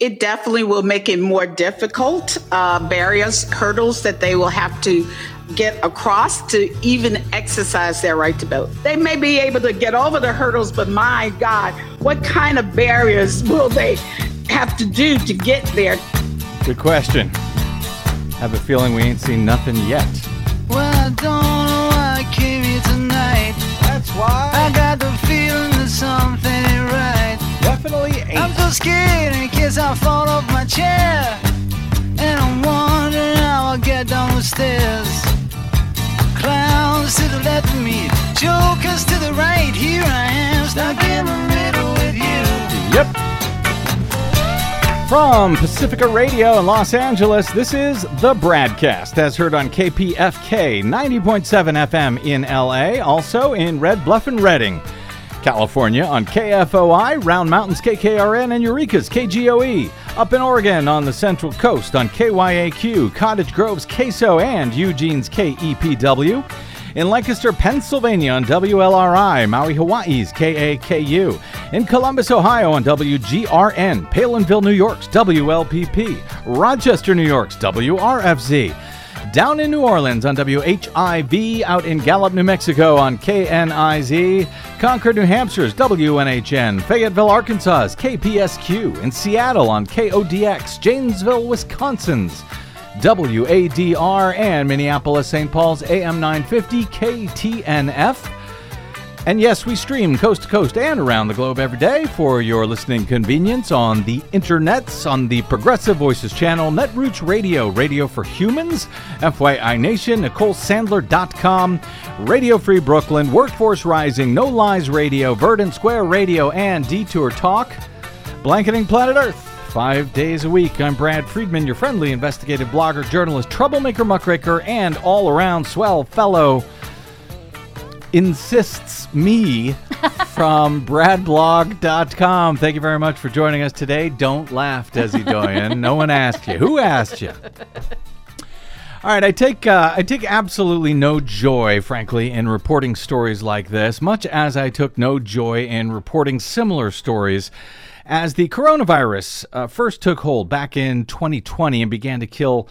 It definitely will make it more difficult, barriers, hurdles that they will have to get across to even exercise their right to vote. They may be able to get over the hurdles, but my God, what kind of barriers will they have to do to get there? Good question. Have a feeling we ain't seen nothing yet. Well, I don't know why I came here tonight. That's why. I got the feeling that something ain't right. Definitely ain't. I'm so scared in case I fall off my chair. And I'm wondering how I'll get down the stairs. Clowns to the left of me, jokers to the right. Here I am, stuck in the middle with you. Yep. From Pacifica Radio in Los Angeles, this is The Bradcast, as heard on KPFK 90.7 FM in LA, also in Red Bluff and Redding, California on KFOI, Round Mountains KKRN, and Eureka's KGOE. Up in Oregon on the Central Coast on KYAQ, Cottage Grove's KSO, and Eugene's KEPW. In Lancaster, Pennsylvania on WLRI, Maui, Hawaii's KAKU. In Columbus, Ohio on WGRN, Palinville, New York's WLPP. Rochester, New York's WRFZ. Down in New Orleans on WHIV, out in Gallup, New Mexico on KNIZ, Concord, New Hampshire's WNHN, Fayetteville, Arkansas's KPSQ, in Seattle on KODX, Janesville, Wisconsin's WADR, and Minneapolis, St. Paul's AM 950 KTNF. And yes, we stream coast to coast and around the globe every day for your listening convenience on the internets, on the Progressive Voices channel, Netroots Radio, Radio for Humans, FYI Nation, NicoleSandler.com, Radio Free Brooklyn, Workforce Rising, No Lies Radio, Verdant Square Radio, and Detour Talk, blanketing planet Earth 5 days a week. I'm Brad Friedman, your friendly investigative blogger, journalist, troublemaker, muckraker, and all-around swell fellow. Insists me from bradblog.com. Thank you very much for joining us today. Don't laugh, Desi Doyen. No one asked you. Who asked you? All right, I take absolutely no joy, frankly, in reporting stories like this, much as I took no joy in reporting similar stories as the coronavirus first took hold back in 2020 and began to kill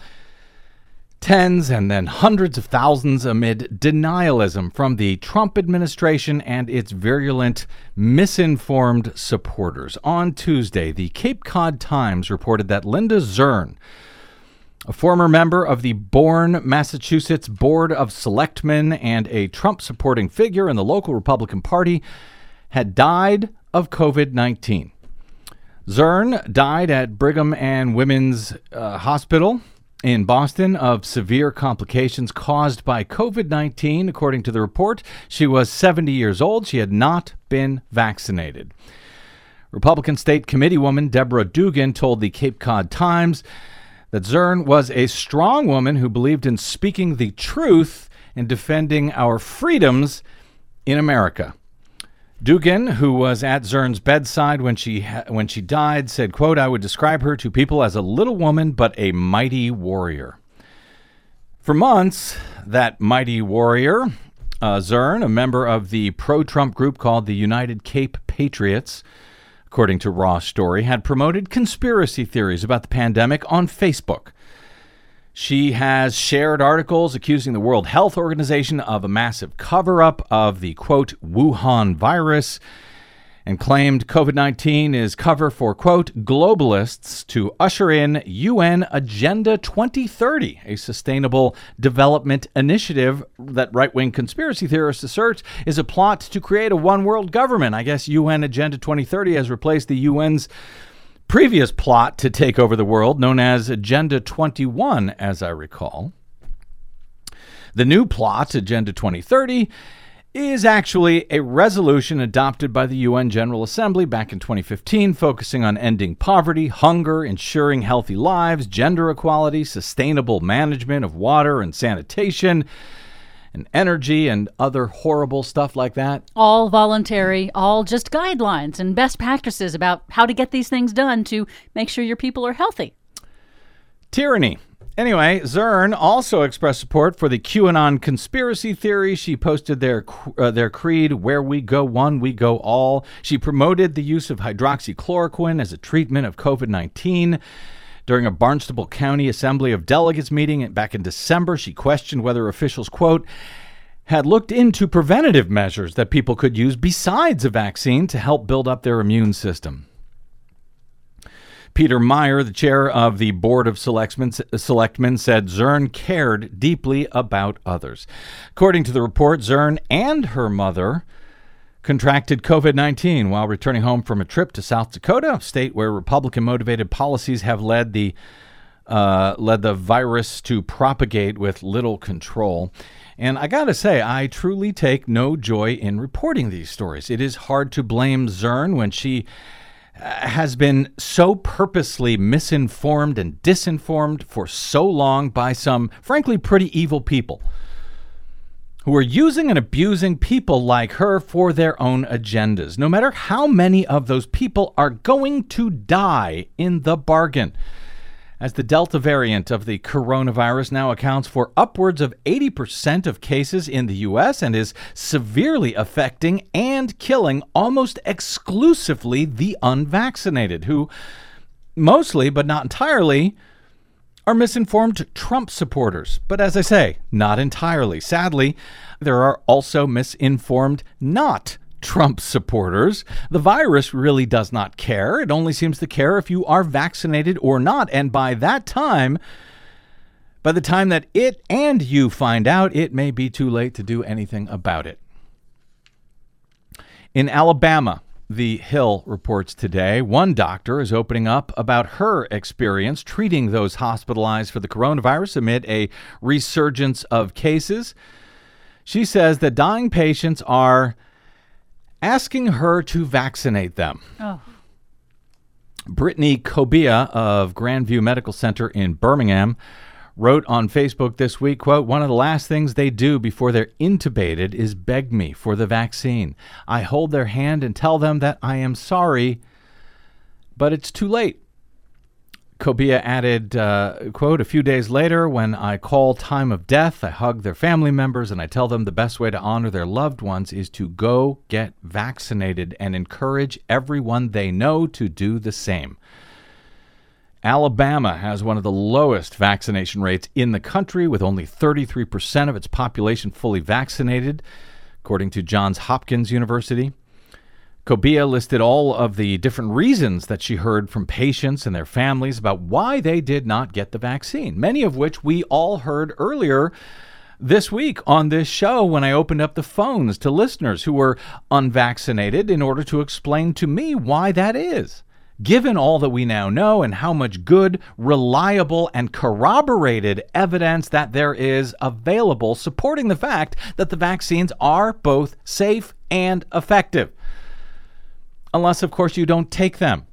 tens and then hundreds of thousands amid denialism from the Trump administration and its virulent, misinformed supporters. On Tuesday, the Cape Cod Times reported that Linda Zurn, a former member of the Bourne, Massachusetts Board of Selectmen and a Trump-supporting figure in the local Republican Party, had died of COVID-19. Zurn died at Brigham and Women's Hospital in Boston of severe complications caused by COVID-19. According to the report, she was 70 years old. She had not been vaccinated. Republican State Committeewoman Deborah Dugan told the Cape Cod Times that Zurn was a strong woman who believed in speaking the truth and defending our freedoms in America. Dugan, who was at Zurn's bedside when she died, said, quote, "I would describe her to people as a little woman, but a mighty warrior." For months, that mighty warrior, Zurn, a member of the pro-Trump group called the United Cape Patriots, according to Raw Story, had promoted conspiracy theories about the pandemic on Facebook. She has shared articles accusing the World Health Organization of a massive cover-up of the, quote, Wuhan virus, and claimed COVID-19 is cover for, quote, globalists to usher in UN Agenda 2030, a sustainable development initiative that right-wing conspiracy theorists assert is a plot to create a one-world government. I guess UN Agenda 2030 has replaced the UN's previous plot to take over the world, known as Agenda 21, as I recall. The new plot, Agenda 2030, is actually a resolution adopted by the UN General Assembly back in 2015, focusing on ending poverty, hunger, ensuring healthy lives, gender equality, sustainable management of water and sanitation, and energy and other horrible stuff like that. All voluntary, all just guidelines and best practices about how to get these things done to make sure your people are healthy. Tyranny Anyway, Zern also expressed support for the QAnon conspiracy theory. She posted their creed, "Where we go one, we go all." She promoted the use of hydroxychloroquine as a treatment of COVID-19. During a Barnstable County Assembly of Delegates meeting back in December, she questioned whether officials, quote, had looked into preventative measures that people could use besides a vaccine to help build up their immune system. Peter Meyer, the chair of the Board of Selectmen, said Zern cared deeply about others. According to the report, Zern and her mother contracted COVID-19 while returning home from a trip to South Dakota, a state where Republican-motivated policies have led the virus to propagate with little control. And I got to say, I truly take no joy in reporting these stories. It is hard to blame Zern when she has been so purposely misinformed and disinformed for so long by some, frankly, pretty evil people who are using and abusing people like her for their own agendas, no matter how many of those people are going to die in the bargain. As the Delta variant of the coronavirus now accounts for upwards of 80% of cases in the U.S. and is severely affecting and killing almost exclusively the unvaccinated, who mostly, but not entirely, are misinformed Trump supporters. But as I say, not entirely. Sadly, there are also misinformed not Trump supporters. The virus really does not care. It only seems to care if you are vaccinated or not. And by the time that it and you find out, it may be too late to do anything about it. In Alabama, The Hill reports today, one doctor is opening up about her experience treating those hospitalized for the coronavirus amid a resurgence of cases. She says that dying patients are asking her to vaccinate them. Oh. Brittany Kobia of Grandview Medical Center in Birmingham wrote on Facebook this week, quote, "One of the last things they do before they're intubated is beg me for the vaccine. I hold their hand and tell them that I am sorry, but it's too late." Kobia added, quote, "A few days later, when I call time of death, I hug their family members and I tell them the best way to honor their loved ones is to go get vaccinated and encourage everyone they know to do the same." Alabama has one of the lowest vaccination rates in the country, with only 33% of its population fully vaccinated, according to Johns Hopkins University. Kobia listed all of the different reasons that she heard from patients and their families about why they did not get the vaccine, many of which we all heard earlier this week on this show when I opened up the phones to listeners who were unvaccinated in order to explain to me why that is. Given all that we now know and how much good, reliable, and corroborated evidence that there is available supporting the fact that the vaccines are both safe and effective. Unless, of course, you don't take them.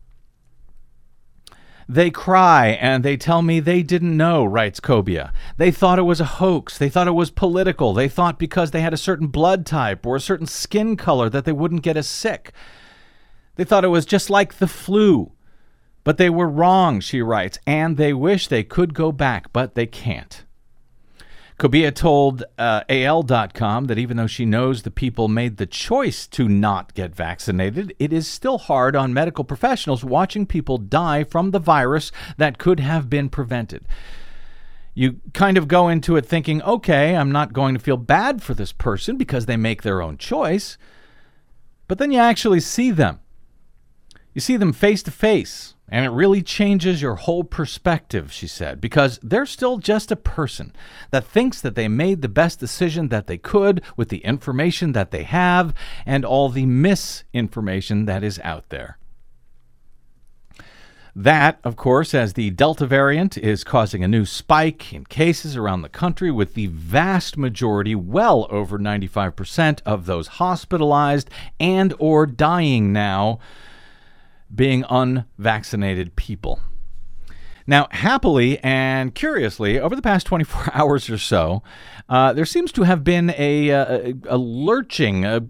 They cry and they tell me they didn't know, writes Kobia. They thought it was a hoax. They thought it was political. They thought because they had a certain blood type or a certain skin color that they wouldn't get as sick. They thought it was just like the flu. But they were wrong, she writes, and they wish they could go back, but they can't. Kobia told AL.com that even though she knows the people made the choice to not get vaccinated, it is still hard on medical professionals watching people die from the virus that could have been prevented. You kind of go into it thinking, okay, I'm not going to feel bad for this person because they make their own choice. But then you actually see them. You see them face to face. And it really changes your whole perspective, she said, because they're still just a person that thinks that they made the best decision that they could with the information that they have and all the misinformation that is out there. That, of course, as the Delta variant is causing a new spike in cases around the country, with the vast majority, well over 95% of those hospitalized and or dying now being unvaccinated people. Now, happily and curiously, over the past 24 hours or so, there seems to have been a lurching, a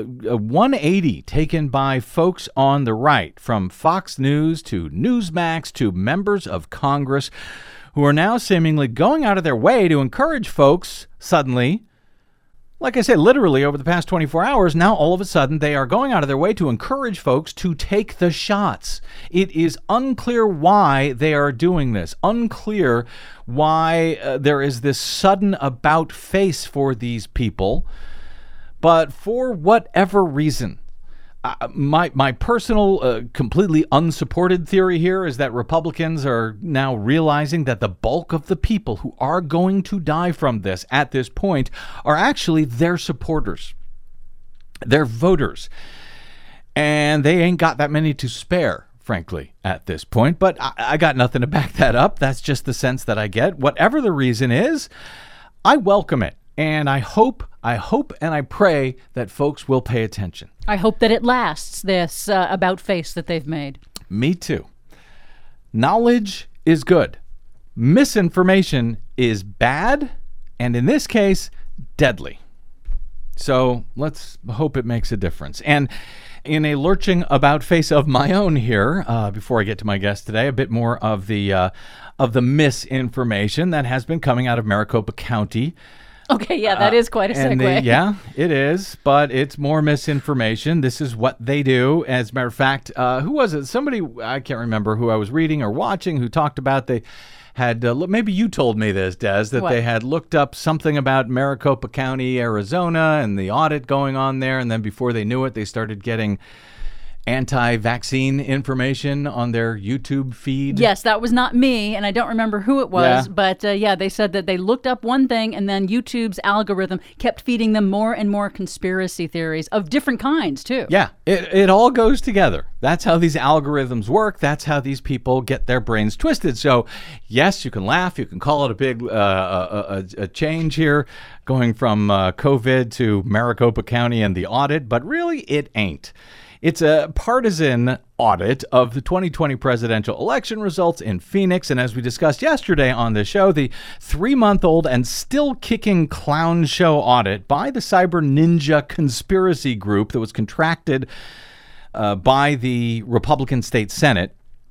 180 taken by folks on the right, from Fox News to Newsmax to members of Congress, who are now seemingly going out of their way to encourage folks suddenly. Like I say, literally over the past 24 hours, now all of a sudden they are going out of their way to encourage folks to take the shots. It is unclear why they are doing this. Unclear why there is this sudden about face for these people. But for whatever reason, my personal, completely unsupported theory here is that Republicans are now realizing that the bulk of the people who are going to die from this at this point are actually their supporters, their voters. And they ain't got that many to spare, frankly, at this point. But I got nothing to back that up. That's just the sense that I get. Whatever the reason is, I welcome it. And I hope and I pray that folks will pay attention. I hope that it lasts, this about face that they've made. Me too. Knowledge is good. Misinformation is bad, and in this case, deadly. So let's hope it makes a difference. And in a lurching about face of my own here, before I get to my guest today, a bit more of the misinformation that has been coming out of Maricopa County. Okay, yeah, that is quite a segue. Yeah, it is, but it's more misinformation. This is what they do. As a matter of fact, who was it? Somebody, I can't remember who I was reading or watching, who talked about they had, maybe you told me this, Des, that What? they had looked up something about Maricopa County, Arizona, and the audit going on there, and then before they knew it, they started getting anti-vaccine information on their YouTube feed. Yes, that was not me, and I don't remember who it was, Yeah. but they said that they looked up one thing, and then YouTube's algorithm kept feeding them more and more conspiracy theories of different kinds, too. Yeah, it all goes together. That's how these algorithms work. That's how these people get their brains twisted. So, yes, you can laugh. You can call it a big a change here, going from COVID to Maricopa County and the audit, but really it ain't. It's a partisan audit of the 2020 presidential election results in Phoenix. And as we discussed yesterday on the show, the 3-month-old and still kicking clown show audit by the Cyber Ninja conspiracy group that was contracted by the Republican State Senate.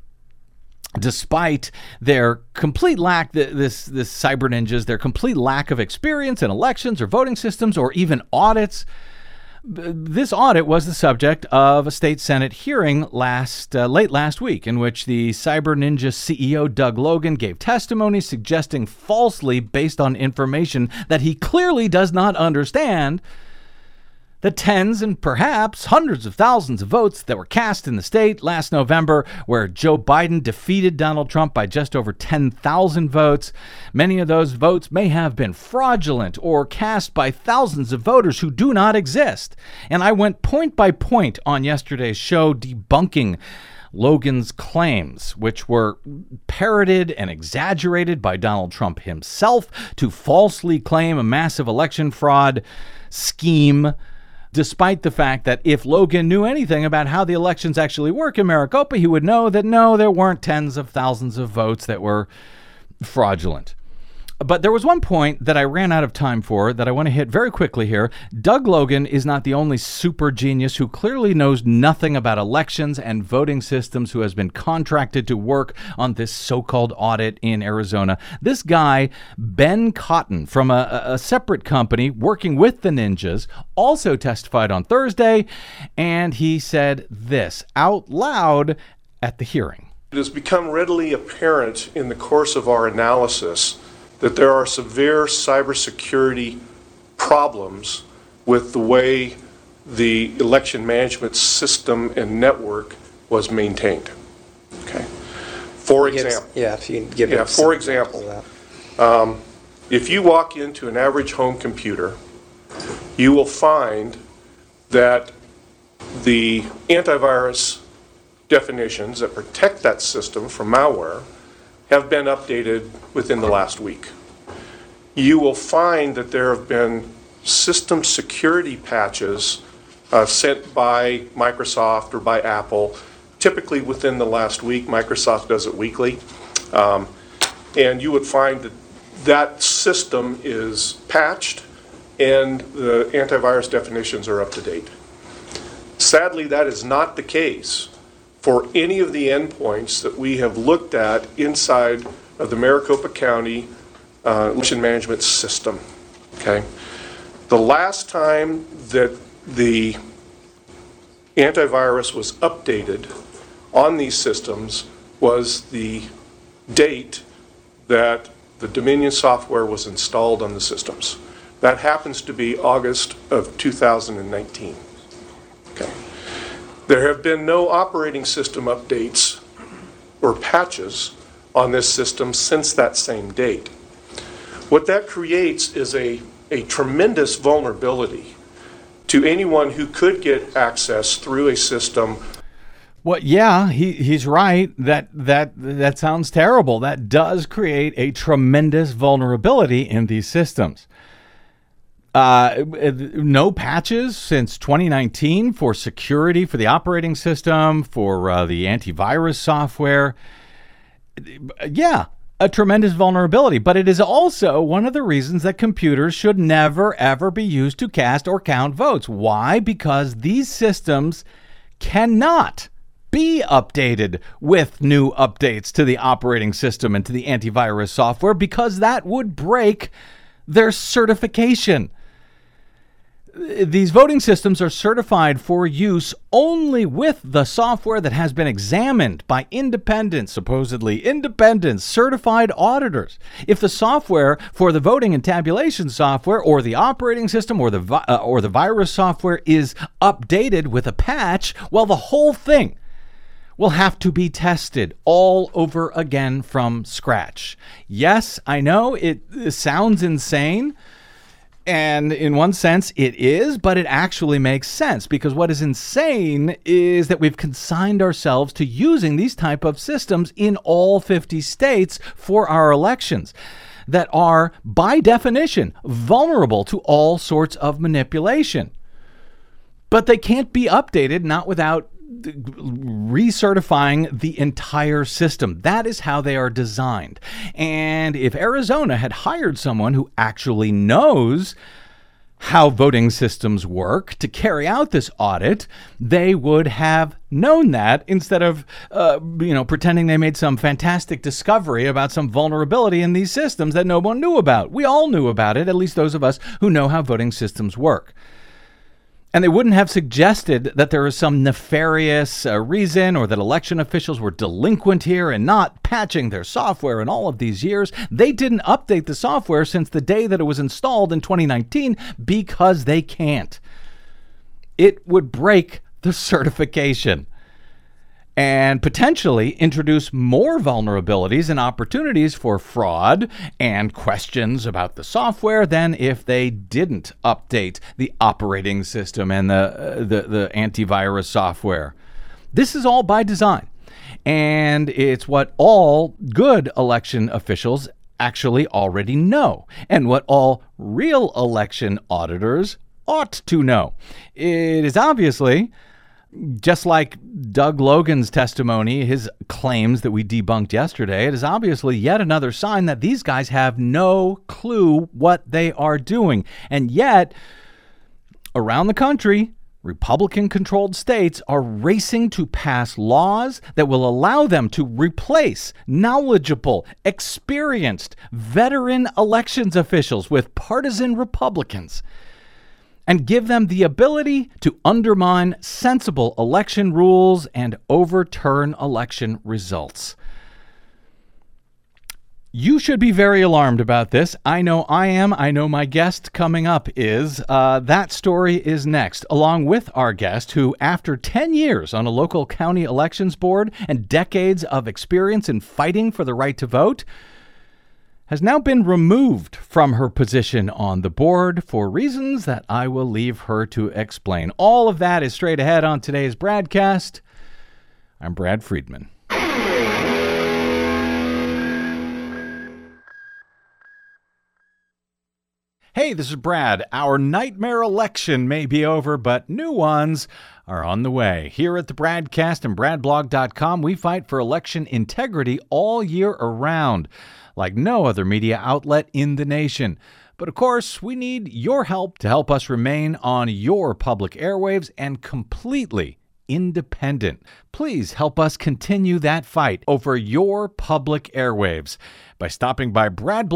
Despite their complete lack, this Cyber Ninjas, their complete lack of experience in elections or voting systems or even audits, this audit was the subject of a state Senate hearing late last week, in which the Cyber Ninja CEO Doug Logan gave testimony suggesting falsely, based on information that he clearly does not understand, the tens and perhaps hundreds of thousands of votes that were cast in the state last November, where Joe Biden defeated Donald Trump by just over 10,000 votes. Many of those votes may have been fraudulent or cast by thousands of voters who do not exist. And I went point by point on yesterday's show debunking Logan's claims, which were parroted and exaggerated by Donald Trump himself to falsely claim a massive election fraud scheme, despite the fact that if Logan knew anything about how the elections actually work in Maricopa, he would know that no, there weren't tens of thousands of votes that were fraudulent. But there was one point that I ran out of time for that I want to hit very quickly here. Doug Logan is not the only super genius who clearly knows nothing about elections and voting systems who has been contracted to work on this so-called audit in Arizona. This guy, Ben Cotton, from a separate company working with the Ninjas, also testified on Thursday, and he said this out loud at the hearing. It has become readily apparent in the course of our analysis that there are severe cybersecurity problems with the way the election management system and network was maintained. Okay. For example, if you can give for example, if you walk into an average home computer, you will find that the antivirus definitions that protect that system from malware have been updated within the last week. You will find that there have been system security patches sent by Microsoft or by Apple, typically within the last week. Microsoft does it weekly. And you would find that that system is patched and the antivirus definitions are up to date. Sadly, that is not the case for any of the endpoints that we have looked at inside of the Maricopa County election management system. Okay, the last time that the antivirus was updated on these systems was the date that the Dominion software was installed on the systems. That happens to be August of 2019. Okay. There have been no operating system updates or patches on this system since that same date. What that creates is a tremendous vulnerability to anyone who could get access through a system. Well, yeah, he's right. That sounds terrible. That does create a tremendous vulnerability in these systems. No patches since 2019 for security for the operating system, for the antivirus software. Yeah, a tremendous vulnerability. But it is also one of the reasons that computers should never, ever be used to cast or count votes. Why? Because these systems cannot be updated with new updates to the operating system and to the antivirus software, because that would break their certification. These voting systems are certified for use only with the software that has been examined by independent, supposedly independent, certified auditors. If the software for the voting and tabulation software, or the operating system, or the virus software is updated with a patch, well, the whole thing will have to be tested all over again from scratch. Yes, I know it sounds insane. And in one sense, it is, but it actually makes sense, because what is insane is that we've consigned ourselves to using these type of systems in all 50 states for our elections that are, by definition, vulnerable to all sorts of manipulation. But they can't be updated, not without recertifying the entire system. That is how they are designed. And if Arizona had hired someone who actually knows how voting systems work to carry out this audit, they would have known that, instead of pretending they made some fantastic discovery about some vulnerability in these systems that no one knew about. We all knew about it, at least those of us who know how voting systems work. And they wouldn't have suggested that there was some nefarious reason, or that election officials were delinquent here and not patching their software in all of these years. They didn't update the software since the day that it was installed in 2019 because they can't. It would break the certification and potentially introduce more vulnerabilities and opportunities for fraud and questions about the software than if they didn't update the operating system and the antivirus software. This is all by design, and it's what all good election officials actually already know, and what all real election auditors ought to know. It is obviously, just like Doug Logan's testimony, his claims that we debunked yesterday, it is obviously yet another sign that these guys have no clue what they are doing. And yet, around the country, Republican-controlled states are racing to pass laws that will allow them to replace knowledgeable, experienced, veteran elections officials with partisan Republicans, and give them the ability to undermine sensible election rules and overturn election results. You should be very alarmed about this. I know I am. I know my guest coming up is. That story is next, along with our guest who, after 10 years on a local county elections board and decades of experience in fighting for the right to vote, has now been removed from her position on the board for reasons that I will leave her to explain. All of that is straight ahead on today's BradCast. I'm Brad Friedman. Hey, this is Brad. Our nightmare election may be over, but new ones are on the way. Here at the Bradcast and BradBlog.com, we fight for election integrity all year around, like no other media outlet in the nation. But of course, we need your help to help us remain on your public airwaves and completely independent. Please help us continue that fight over your public airwaves by stopping by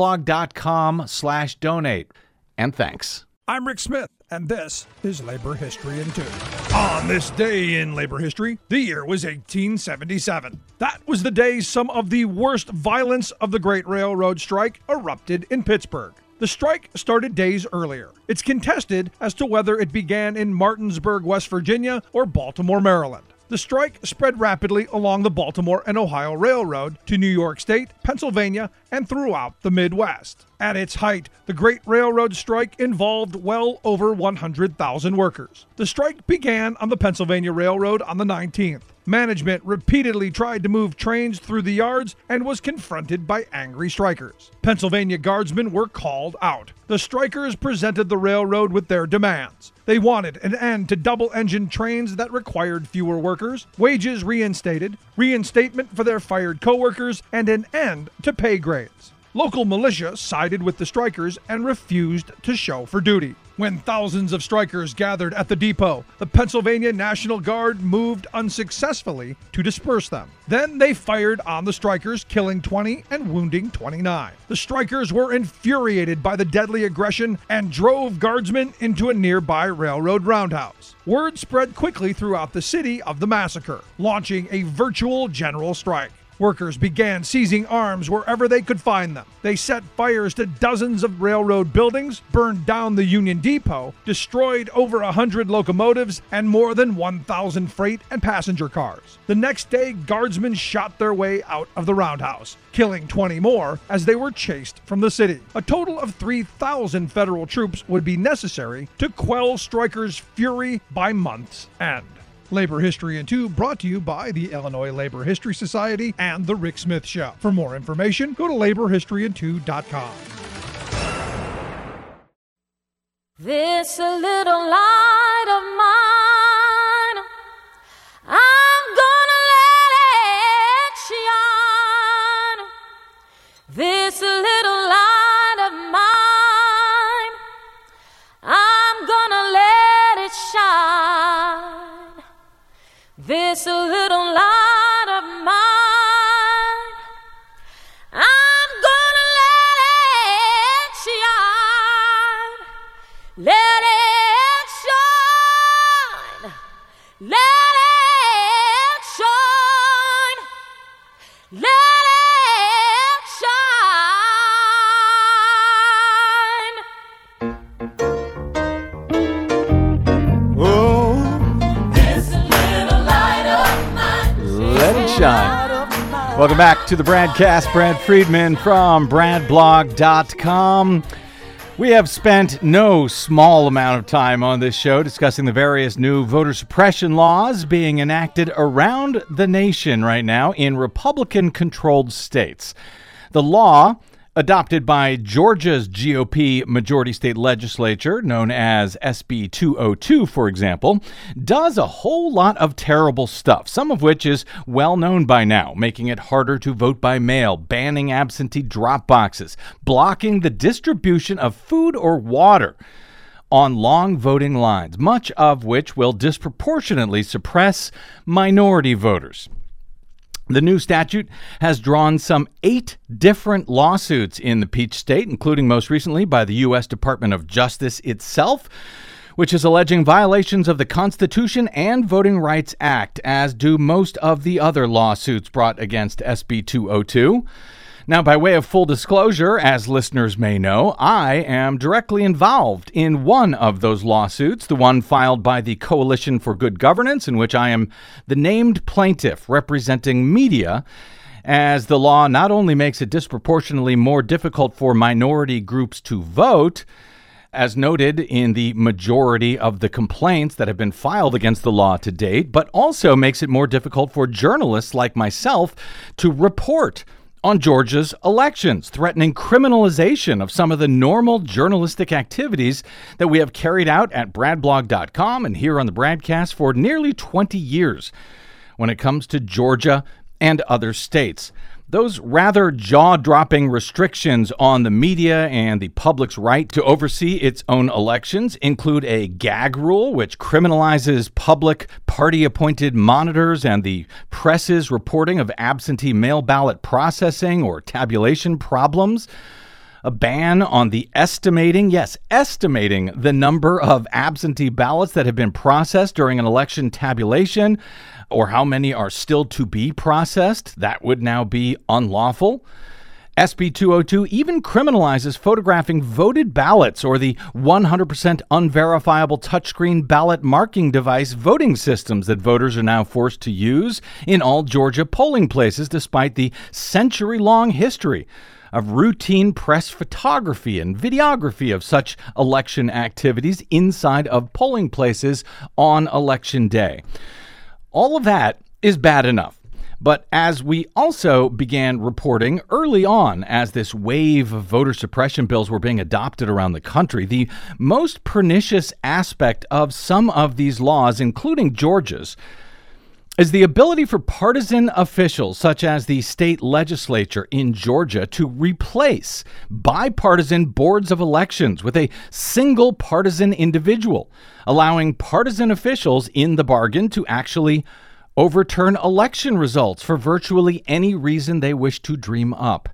bradblog.com/donate. And thanks. I'm Rick Smith, and this is Labor History in 2. On this day in labor history, the year was 1877. That was the day some of the worst violence of the Great Railroad Strike erupted in Pittsburgh. The strike started days earlier. It's contested as to whether it began in Martinsburg, West Virginia, or Baltimore, Maryland. The strike spread rapidly along the Baltimore and Ohio Railroad to New York State, Pennsylvania, and throughout the Midwest. At its height, the Great Railroad Strike involved well over 100,000 workers. The strike began on the Pennsylvania Railroad on the 19th. Management repeatedly tried to move trains through the yards and was confronted by angry strikers. Pennsylvania guardsmen were called out. The strikers presented the railroad with their demands. They wanted an end to double-engine trains that required fewer workers, wages reinstated, reinstatement for their fired coworkers, and an end to pay grades. Local militia sided with the strikers and refused to show for duty. When thousands of strikers gathered at the depot, the Pennsylvania National Guard moved unsuccessfully to disperse them. Then they fired on the strikers, killing 20 and wounding 29. The strikers were infuriated by the deadly aggression and drove guardsmen into a nearby railroad roundhouse. Word spread quickly throughout the city of the massacre, launching a virtual general strike. Workers began seizing arms wherever they could find them. They set fires to dozens of railroad buildings, burned down the Union Depot, destroyed over 100 locomotives, and more than 1,000 freight and passenger cars. The next day, guardsmen shot their way out of the roundhouse, killing 20 more as they were chased from the city. A total of 3,000 federal troops would be necessary to quell strikers' fury by month's end. Labor History in 2 brought to you by the Illinois Labor History Society and The Rick Smith Show. For more information, go to laborhistoryin2.com. This little light of mine, I'm gonna let it shine. This little light of mine, I'm gonna let it shine. This little light of mine, I'm gonna let it shine. Let it shine. Let it shine. Let it shine. Oh, Let it shine. Welcome back to the Bradcast. Brad Friedman from BradBlog.com. We have spent no small amount of time on this show discussing the various new voter suppression laws being enacted around the nation right now in Republican-controlled states. The law, adopted by Georgia's GOP majority state legislature, known as SB 202, for example, does a whole lot of terrible stuff, some of which is well known by now, making it harder to vote by mail, banning absentee drop boxes, blocking the distribution of food or water on long voting lines, much of which will disproportionately suppress minority voters. The new statute has drawn some 8 different lawsuits in the Peach State, including most recently by the U.S. Department of Justice itself, which is alleging violations of the Constitution and Voting Rights Act, as do most of the other lawsuits brought against SB 202. Now, by way of full disclosure, as listeners may know, I am directly involved in one of those lawsuits, the one filed by the Coalition for Good Governance, in which I am the named plaintiff representing media, as the law not only makes it disproportionately more difficult for minority groups to vote, as noted in the majority of the complaints that have been filed against the law to date, but also makes it more difficult for journalists like myself to report on Georgia's elections, threatening criminalization of some of the normal journalistic activities that we have carried out at bradblog.com and here on the Bradcast for nearly 20 years when it comes to Georgia and other states. Those rather jaw-dropping restrictions on the media and the public's right to oversee its own elections include a gag rule, which criminalizes public party-appointed monitors and the press's reporting of absentee mail ballot processing or tabulation problems, a ban on the estimating the number of absentee ballots that have been processed during an election tabulation, or how many are still to be processed. That would now be unlawful. SB 202 even criminalizes photographing voted ballots or the 100% unverifiable touchscreen ballot marking device voting systems that voters are now forced to use in all Georgia polling places, despite the century-long history of routine press photography and videography of such election activities inside of polling places on Election Day. All of that is bad enough. But as we also began reporting early on, as this wave of voter suppression bills were being adopted around the country, the most pernicious aspect of some of these laws, including Georgia's, is the ability for partisan officials, such as the state legislature in Georgia, to replace bipartisan boards of elections with a single partisan individual, allowing partisan officials in the bargain to actually overturn election results for virtually any reason they wish to dream up.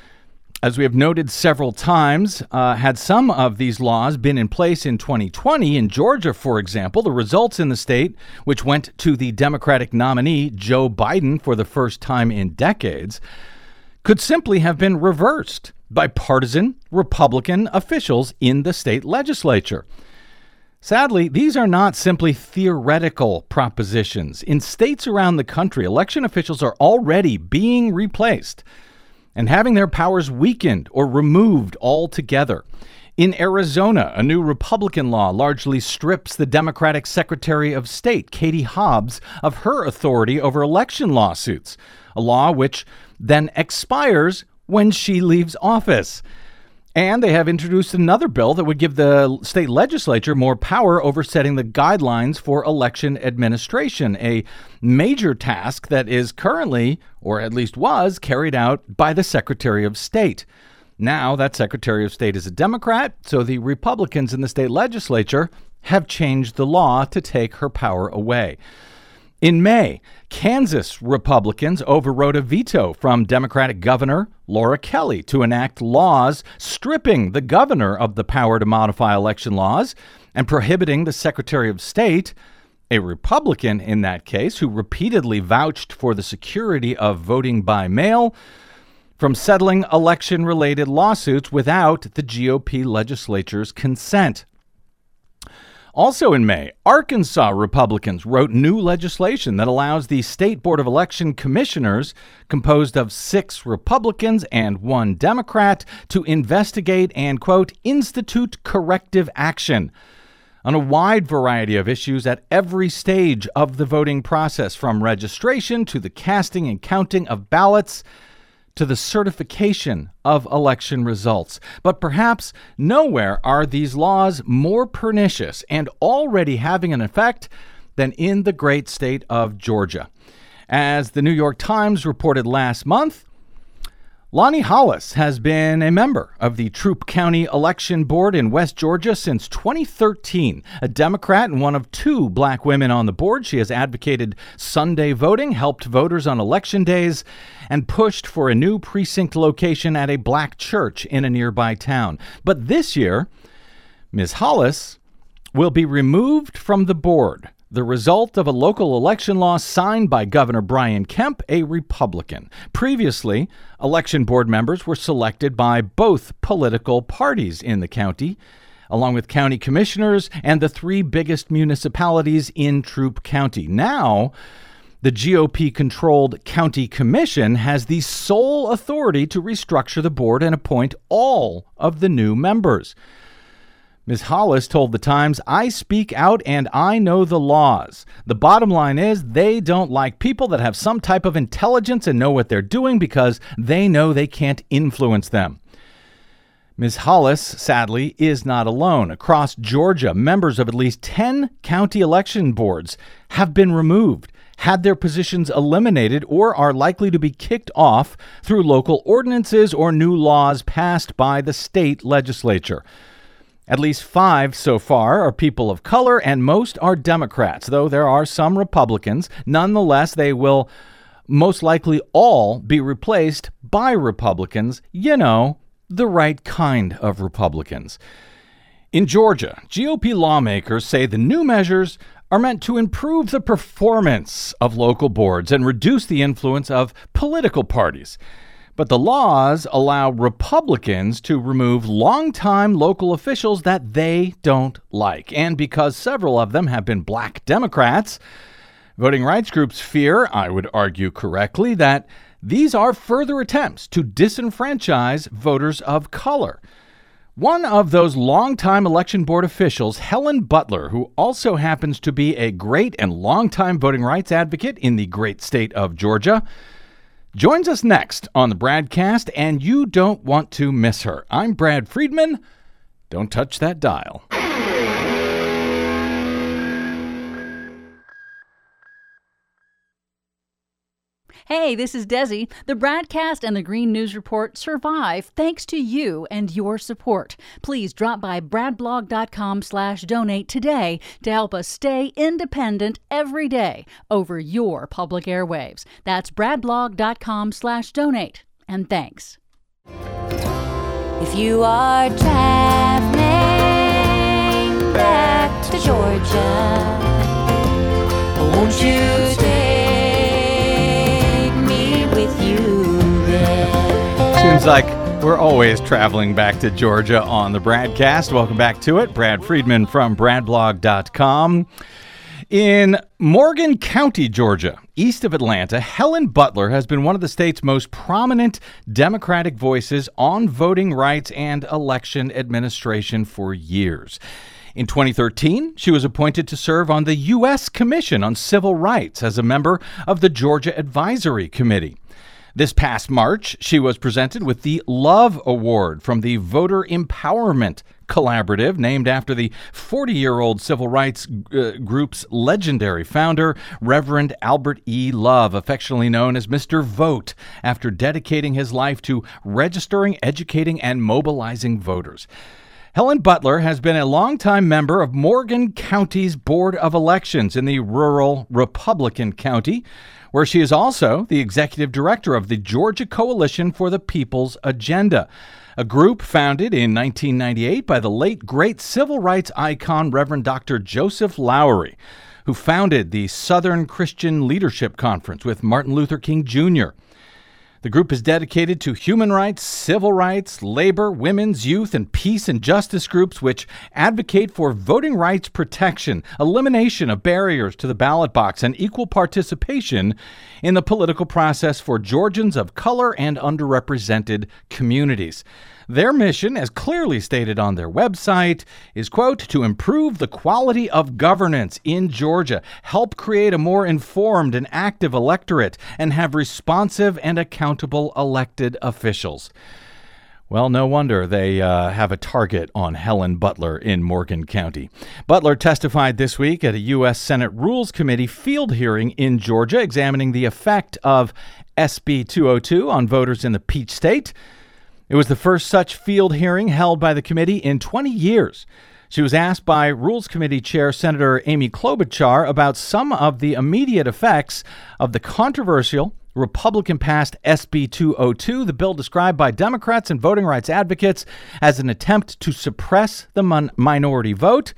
As we have noted several times, had some of these laws been in place in 2020, in Georgia, for example, the results in the state, which went to the Democratic nominee, Joe Biden, for the first time in decades, could simply have been reversed by partisan Republican officials in the state legislature. Sadly, these are not simply theoretical propositions. In states around the country, election officials are already being replaced and having their powers weakened or removed altogether. In Arizona, a new Republican law largely strips the Democratic Secretary of State, Katie Hobbs, of her authority over election lawsuits, a law which then expires when she leaves office. And they have introduced another bill that would give the state legislature more power over setting the guidelines for election administration, a major task that is currently, or at least was, carried out by the Secretary of State. Now that Secretary of State is a Democrat, so the Republicans in the state legislature have changed the law to take her power away. In May, Kansas Republicans overrode a veto from Democratic Governor Laura Kelly to enact laws stripping the governor of the power to modify election laws and prohibiting the Secretary of State, a Republican in that case, who repeatedly vouched for the security of voting by mail, from settling election-related lawsuits without the GOP legislature's consent. Also in May, Arkansas Republicans wrote new legislation that allows the State Board of Election Commissioners, composed of 6 Republicans and 1 Democrat, to investigate and, quote, institute corrective action on a wide variety of issues at every stage of the voting process, from registration to the casting and counting of ballots to the certification of election results. But perhaps nowhere are these laws more pernicious and already having an effect than in the great state of Georgia. As the New York Times reported last month, Lonnie Hollis has been a member of the Troup County Election Board in West Georgia since 2013. A Democrat and one of 2 black women on the board, she has advocated Sunday voting, helped voters on election days, and pushed for a new precinct location at a black church in a nearby town. But this year, Ms. Hollis will be removed from the board, the result of a local election law signed by Governor Brian Kemp, a Republican. Previously, election board members were selected by both political parties in the county, along with county commissioners and the 3 biggest municipalities in Troup County. Now, the GOP-controlled county commission has the sole authority to restructure the board and appoint all of the new members. Ms. Hollis told The Times, "I speak out and I know the laws. The bottom line is they don't like people that have some type of intelligence and know what they're doing because they know they can't influence them." Ms. Hollis, sadly, is not alone. Across Georgia, members of at least 10 county election boards have been removed, had their positions eliminated, or are likely to be kicked off through local ordinances or new laws passed by the state legislature. At least 5 so far are people of color, and most are Democrats, though there are some Republicans. Nonetheless, they will most likely all be replaced by Republicans, the right kind of Republicans. In Georgia, GOP lawmakers say the new measures are meant to improve the performance of local boards and reduce the influence of political parties. But the laws allow Republicans to remove longtime local officials that they don't like. And because several of them have been black Democrats, voting rights groups fear, I would argue correctly, that these are further attempts to disenfranchise voters of color. One of those longtime election board officials, Helen Butler, who also happens to be a great and longtime voting rights advocate in the great state of Georgia, joins us next on the Bradcast, and you don't want to miss her. I'm Brad Friedman. Don't touch that dial. Hey, this is Desi. The Bradcast and the Green News Report survive thanks to you and your support. Please drop by bradblog.com/donate today to help us stay independent every day over your public airwaves. That's bradblog.com/donate. And thanks. If you are traveling back to Georgia, won't you take me with you there? Seems like we're always traveling back to Georgia on the Bradcast. Welcome back to it. Brad Friedman from bradblog.com. In Morgan County, Georgia, east of Atlanta, Helen Butler has been one of the state's most prominent Democratic voices on voting rights and election administration for years. In 2013, she was appointed to serve on the U.S. Commission on Civil Rights as a member of the Georgia Advisory Committee. This past March, she was presented with the Love Award from the Voter Empowerment Collaborative, named after the 40-year-old civil rights group's legendary founder, Reverend Albert E. Love, affectionately known as Mr. Vote, after dedicating his life to registering, educating, and mobilizing voters. Helen Butler has been a longtime member of Morgan County's Board of Elections in the rural Republican county, where she is also the executive director of the Georgia Coalition for the People's Agenda, a group founded in 1998 by the late great civil rights icon Reverend Dr. Joseph Lowery, who founded the Southern Christian Leadership Conference with Martin Luther King Jr. The group is dedicated to human rights, civil rights, labor, women's, youth, and peace and justice groups which advocate for voting rights protection, elimination of barriers to the ballot box, and equal participation in the political process for Georgians of color and underrepresented communities. Their mission, as clearly stated on their website, is, quote, to improve the quality of governance in Georgia, help create a more informed and active electorate, and have responsive and accountable elected officials. Well, no wonder they have a target on Helen Butler in Morgan County. Butler testified this week at a U.S. Senate Rules Committee field hearing in Georgia, examining the effect of SB 202 on voters in the Peach State. It was the first such field hearing held by the committee in 20 years. She was asked by Rules Committee Chair Senator Amy Klobuchar about some of the immediate effects of the controversial Republican-passed SB 202, the bill described by Democrats and voting rights advocates as an attempt to suppress the minority vote,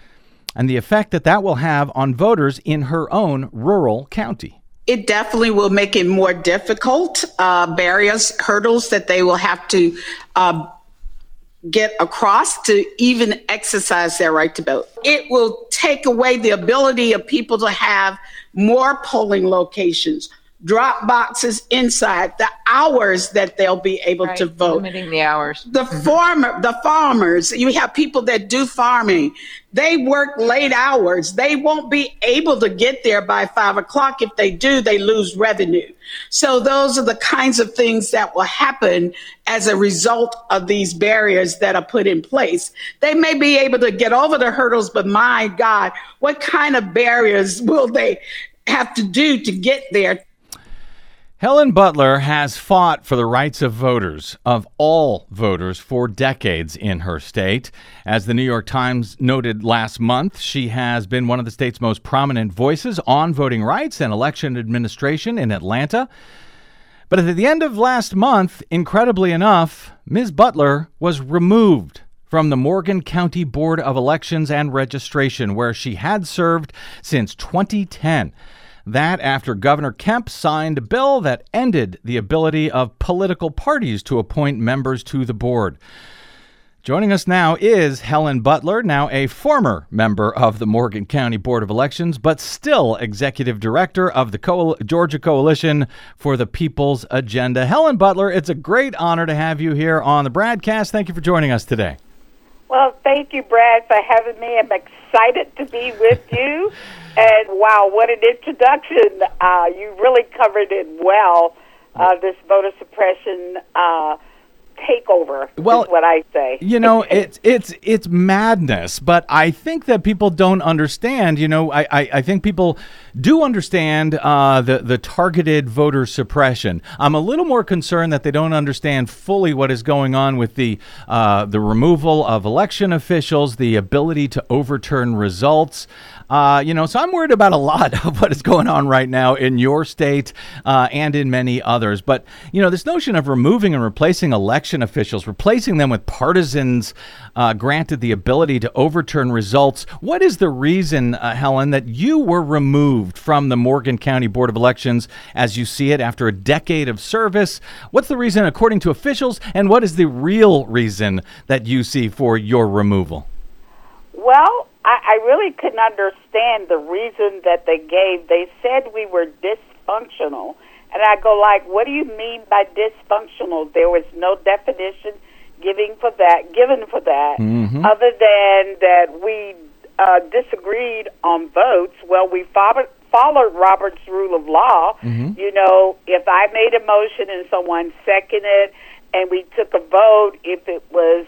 and the effect that will have on voters in her own rural county. It definitely will make it more difficult, barriers, hurdles that they will have to get across to even exercise their right to vote. It will take away the ability of people to have more polling locations, drop boxes inside, the hours that they'll be able to vote. Limiting the hours. The farmers, you have people that do farming. They work late hours. They won't be able to get there by 5 o'clock. If they do, they lose revenue. So those are the kinds of things that will happen as a result of these barriers that are put in place. They may be able to get over the hurdles, but my God, what kind of barriers will they have to do to get there? Helen Butler has fought for the rights of voters, of all voters, for decades in her state. As the New York Times noted last month, she has been one of the state's most prominent voices on voting rights and election administration in Atlanta. But at the end of last month, incredibly enough, Ms. Butler was removed from the Morgan County Board of Elections and Registration, where she had served since 2010. That after Governor Kemp signed a bill that ended the ability of political parties to appoint members to the board. Joining us now is Helen Butler, now a former member of the Morgan County Board of Elections, but still executive director of the Georgia Coalition for the People's Agenda. Helen Butler, it's a great honor to have you here on the Bradcast. Thank you for joining us today. Well, thank you, Brad, for having me. I'm excited to be with you. And wow, what an introduction. You really covered it well, this voter suppression takeover, is what I say. You know, it's madness, but I think that people don't understand. You know, I think people do understand the targeted voter suppression. I'm a little more concerned that they don't understand fully what is going on with the removal of election officials, the ability to overturn results. So I'm worried about a lot of what is going on right now in your state and in many others. But, this notion of removing and replacing election officials, replacing them with partisans granted the ability to overturn results. What is the reason, Helen, that you were removed from the Morgan County Board of Elections as you see it after a decade of service? What's the reason according to officials, and what is the real reason that you see for your removal? Well, I really couldn't understand the reason that they gave. They said we were dysfunctional. And I go like, what do you mean by dysfunctional? There was no definition given for that, other than that we disagreed on votes. Well, we followed Robert's rule of law. Mm-hmm. If I made a motion and someone seconded and we took a vote, if it was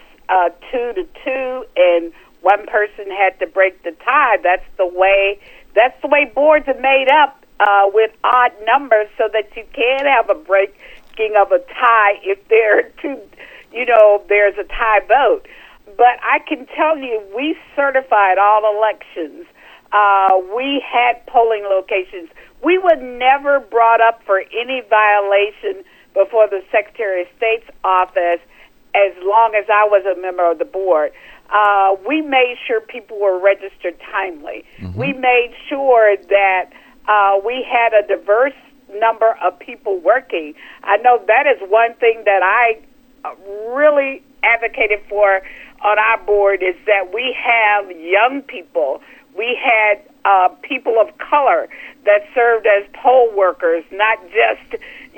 2-2 and one person had to break the tie, that's the way boards are made up. With odd numbers, so that you can have a breaking of a tie if there are two, there's a tie vote. But I can tell you, we certified all elections. We had polling locations. We were never brought up for any violation before the Secretary of State's office as long as I was a member of the board. We made sure people were registered timely. Mm-hmm. We made sure that we had a diverse number of people working. I know that is one thing that I really advocated for on our board, is that we have young people. We had people of color that served as poll workers, not just,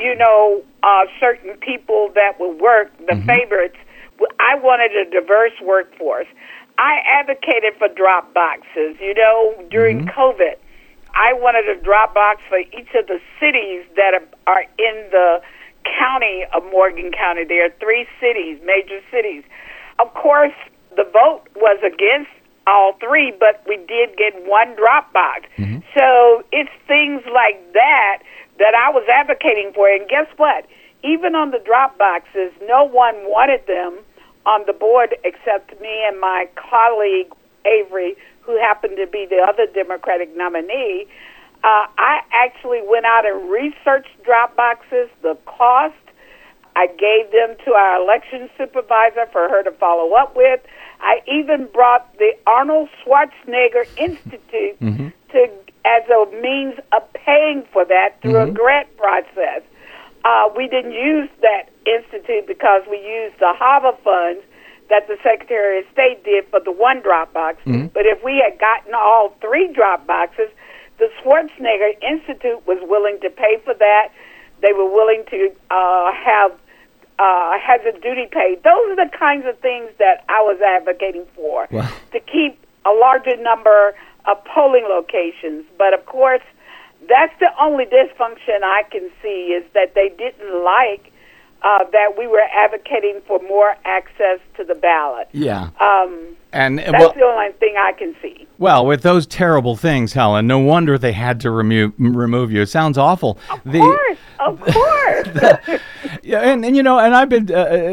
certain people that would work, the mm-hmm. favorites. I wanted a diverse workforce. I advocated for drop boxes, during mm-hmm. COVID. I wanted a drop box for each of the cities that are in the county of Morgan County. There are 3 cities, major cities. Of course, the vote was against all 3, but we did get 1 drop box. Mm-hmm. So it's things like that I was advocating for. And guess what? Even on the drop boxes, no one wanted them on the board except me and my colleague, Avery, who happened to be the other Democratic nominee. I actually went out and researched drop boxes, the cost. I gave them to our election supervisor for her to follow up with. I even brought the Arnold Schwarzenegger Institute mm-hmm. as a means of paying for that through mm-hmm. a grant process. We didn't use that institute because we used the HAVA funds that the Secretary of State did for the 1 drop box. Mm-hmm. But if we had gotten all 3 drop boxes, the Schwarzenegger Institute was willing to pay for that. They were willing to have hazard duty pay. Those are the kinds of things that I was advocating for, to keep a larger number of polling locations. But, of course, that's the only dysfunction I can see, is that they didn't like that we were advocating for more access to the ballot. Yeah. That's the only thing I can see. Well, with those terrible things, Helen, no wonder they had to remove you. It sounds awful. Of course. Yeah, and I've been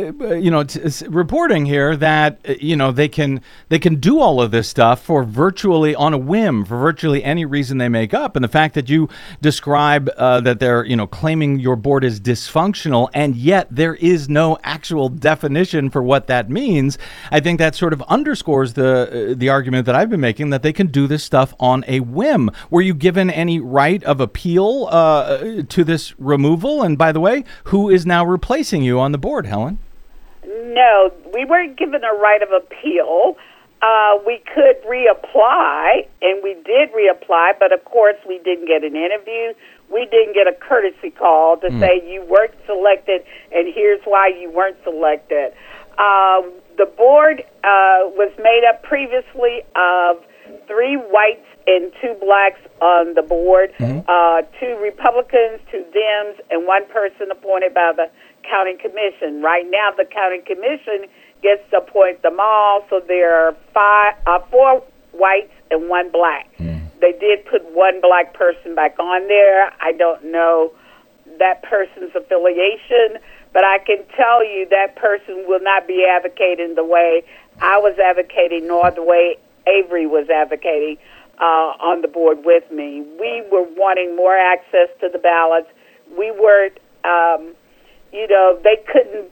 reporting here that they can do all of this stuff for virtually on a whim, for virtually any reason they make up. And the fact that you describe that they're claiming your board is dysfunctional, and yet there is no actual definition for what that means, I think that sort of underscores the argument that I've been making, that they can do this stuff on a whim. Were you given any right of appeal to this removal? And by the way, who is now replacing you on the board, Helen? No, we weren't given a right of appeal. We could reapply, and we did reapply, but of course we didn't get an interview. We didn't get a courtesy call to say you weren't selected, and here's why you weren't selected. The board was made up previously of 3 whites and 2 blacks on the board, 2 Republicans, 2 Dems, and 1 person appointed by the county commission. Right now, the county commission gets to appoint them all, so there are 4 whites and 1 black. They did put 1 black person back on there. I don't know that person's affiliation, but I can tell you that person will not be advocating the way I was advocating, nor the way Avery was advocating on the board with me. We were wanting more access to the ballots. We weren't, they couldn't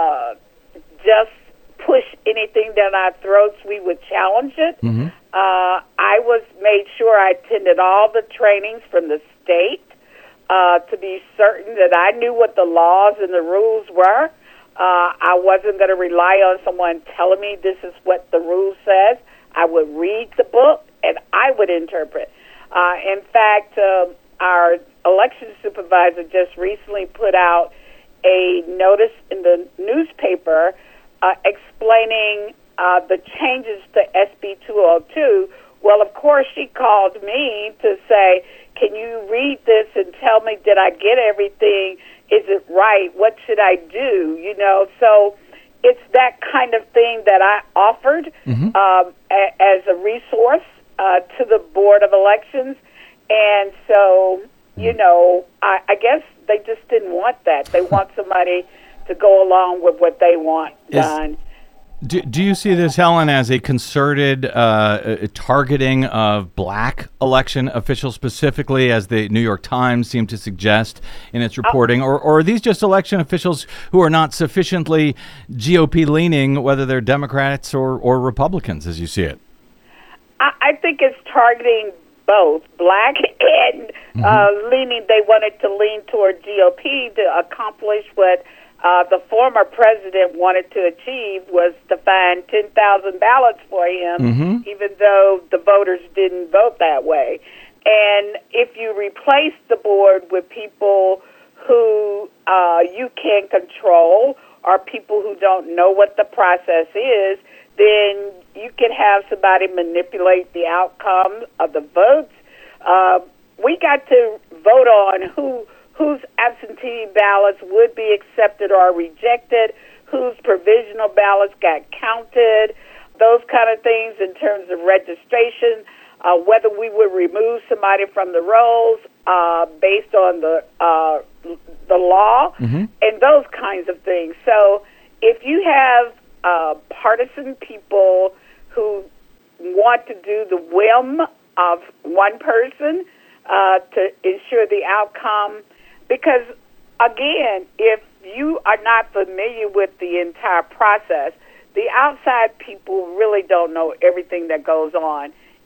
just push anything down our throats. We would challenge it. I was made sure I attended all the trainings from the state to be certain that I knew what the laws and the rules were. I wasn't going to rely on someone telling me this is what the rule says. I would read the book, and I would interpret. In fact, our election supervisor just recently put out a notice in the newspaper explaining the changes to SB 202. Well, of course, she called me to say, can you read this and tell me, did I get everything? Is it right? What should I do? So it's that kind of thing that I offered as a resource to the Board of Elections. And so, I guess they just didn't want that. They want somebody to go along with what they want done. Do you see this, Helen, as a concerted targeting of black election officials specifically, as the New York Times seemed to suggest in its reporting? Or are these just election officials who are not sufficiently GOP-leaning, whether they're Democrats or Republicans, as you see it? I think it's targeting both, black and leaning. They wanted to lean toward GOP to accomplish what the former president wanted to achieve, was to find 10,000 ballots for him, even though the voters didn't vote that way. And if you replace the board with people who you can control, or people who don't know what the process is, then you can have somebody manipulate the outcome of the votes. We got to vote on whose absentee ballots would be accepted or rejected, whose provisional ballots got counted, those kind of things in terms of registration, whether we would remove somebody from the rolls based on the law, and those kinds of things. So if you have partisan people who want to do the whim of one person to ensure the outcome, because, again, if you are not familiar with the entire process, the outside people really don't know everything that goes on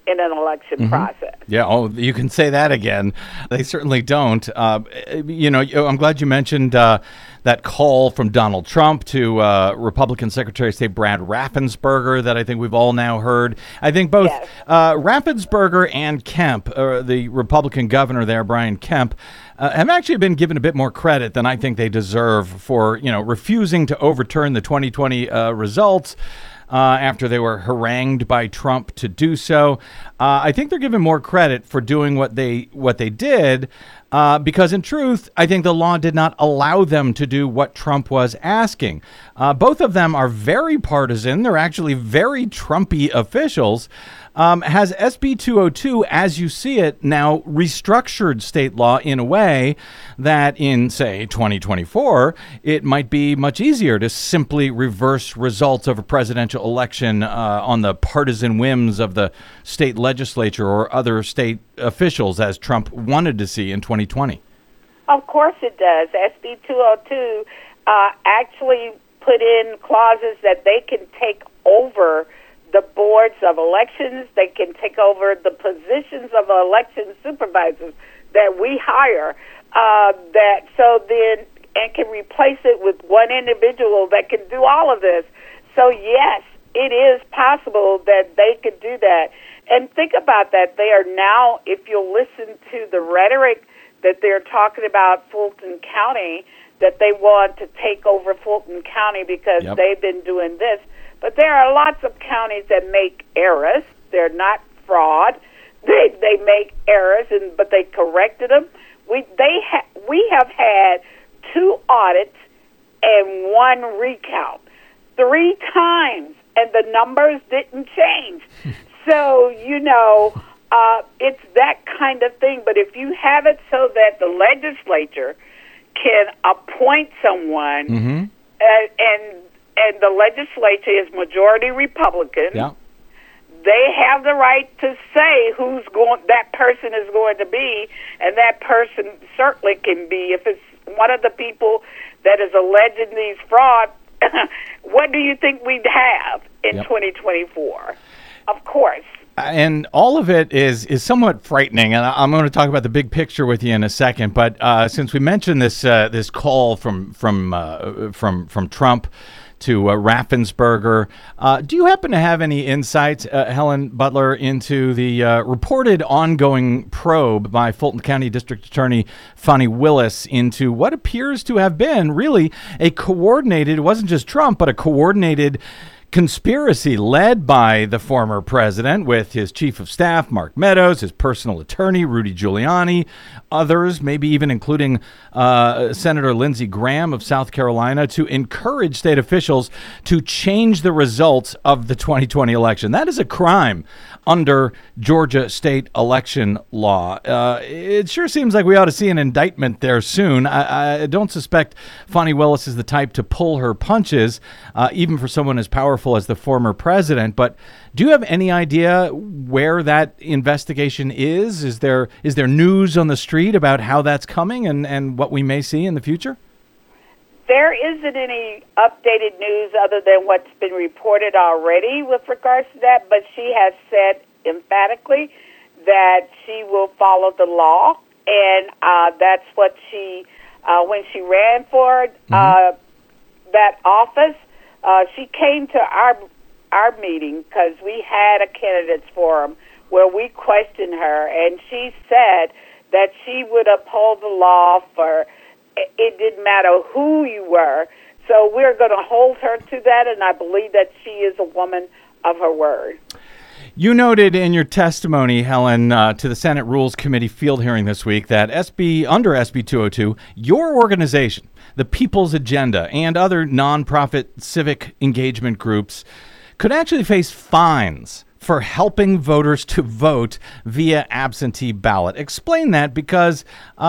in an election process. Yeah, you can say that again. They certainly don't. I'm glad you mentioned that call from Donald Trump to Republican Secretary of State Brad Raffensperger that I think we've all now heard. I think both Raffensperger and Kemp, the Republican governor there, Brian Kemp, have actually been given a bit more credit than I think they deserve for, refusing to overturn the 2020 results. After they were harangued by Trump to do so. I think they're given more credit for doing what they did because, in truth, I think the law did not allow them to do what Trump was asking. Both of them are very partisan. They're actually very Trumpy officials. Has SB 202, as you see it, now restructured state law in a way that in, say, 2024, it might be much easier to simply reverse results of a presidential election on the partisan whims of the state legislature or other state officials, as Trump wanted to see in 2020? Of course it does. SB 202 actually put in clauses that they can take over the boards of elections. They can take over the positions of election supervisors that we hire. And can replace it with one individual that can do all of this. So yes, it is possible that they could do that. And think about that. They are now, if you'll listen to the rhetoric that they're talking about Fulton County, that they want to take over Fulton County because they've been doing this. But there are lots of counties that make errors. They're not fraud. They make errors, but they corrected them. We have had 2 audits and 1 recount 3 times, and the numbers didn't change. So, it's that kind of thing. But if you have it so that the legislature can appoint someone, and the legislature is majority Republican, they have the right to say that person is going to be, and that person certainly can be. If it's one of the people that is alleging these fraud, what do you think we'd have in 2024? Of course. And all of it is somewhat frightening, and I'm going to talk about the big picture with you in a second. But since we mentioned this call from Trump to Raffensperger, do you happen to have any insights, Helen Butler, into the reported ongoing probe by Fulton County District Attorney Fani Willis into what appears to have been really a coordinated, it wasn't just Trump, but a coordinated conspiracy led by the former president with his chief of staff, Mark Meadows, his personal attorney, Rudy Giuliani, others, maybe even including Senator Lindsey Graham of South Carolina, to encourage state officials to change the results of the 2020 election. That is a crime under Georgia state election law. It sure seems like we ought to see an indictment there soon. I don't suspect Fani Willis is the type to pull her punches, even for someone as powerful as the former president. But do you have any idea where that investigation is? Is there news on the street about how that's coming and what we may see in the future? There isn't any updated news other than what's been reported already with regards to that, but she has said emphatically that she will follow the law, and that's what when she ran for that office, she came to our meeting because we had a candidates forum where we questioned her, and she said that she would uphold the law for it didn't matter who you were. So we're going to hold her to that, and I believe that she is a woman of her word. You noted in your testimony, Helen, to the Senate Rules Committee field hearing this week that under SB 202, your organization, the People's Agenda, and other nonprofit civic engagement groups could actually face fines for helping voters to vote via absentee ballot. Explain that, because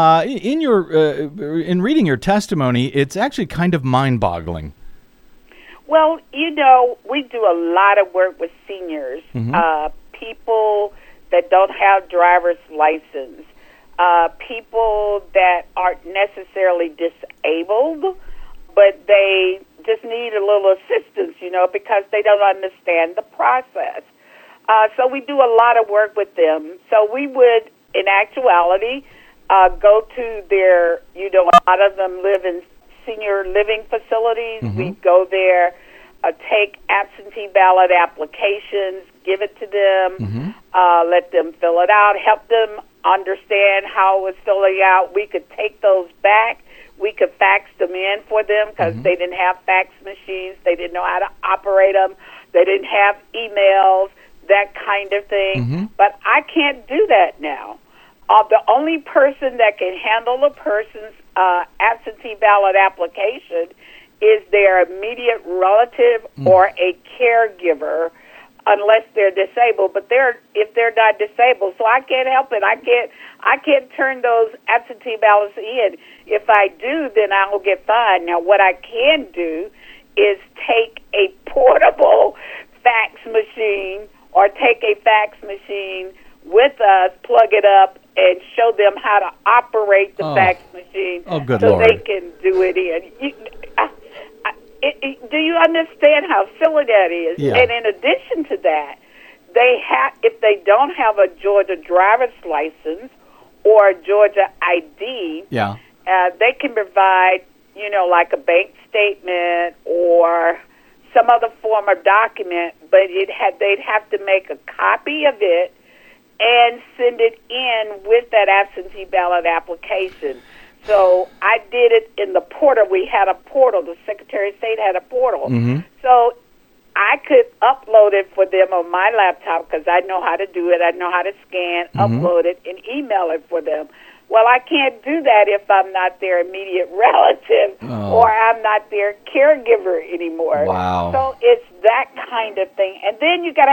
in reading your testimony, it's actually kind of mind-boggling. Well, we do a lot of work with seniors, people that don't have driver's license, people that aren't necessarily disabled, but they just need a little assistance, because they don't understand the process. So we do a lot of work with them. So we would, in actuality, go to their, a lot of them live in senior living facilities. We'd go there, take absentee ballot applications, give it to them, let them fill it out, help them understand how it was filling out. We could take those back. We could fax them in for them because they didn't have fax machines. They didn't know how to operate them. They didn't have emails, that kind of thing. But I can't do that now. The only person that can handle a person's absentee ballot application is their immediate relative or a caregiver, unless they're disabled. But if they're not disabled, so I can't help it. I can't turn those absentee ballots in. If I do, then I will get fined. Now, what I can do is take a portable fax machine or take a fax machine with us, plug it up, and show them how to operate the fax machine Oh, good so Lord. they can do it in. Do you understand how silly that is? Yeah. And in addition to that, if they don't have a Georgia driver's license or a Georgia ID, they can provide, like a bank statement or some other form of document, but they'd have to make a copy of it and send it in with that absentee ballot application. So I did it in the portal. We had a portal. The Secretary of State had a portal. So I could upload it for them on my laptop because I know how to do it. I know how to scan, upload it, and email it for them. Well, I can't do that if I'm not their immediate relative or I'm not their caregiver anymore. Wow. So it's that kind of thing. And then you got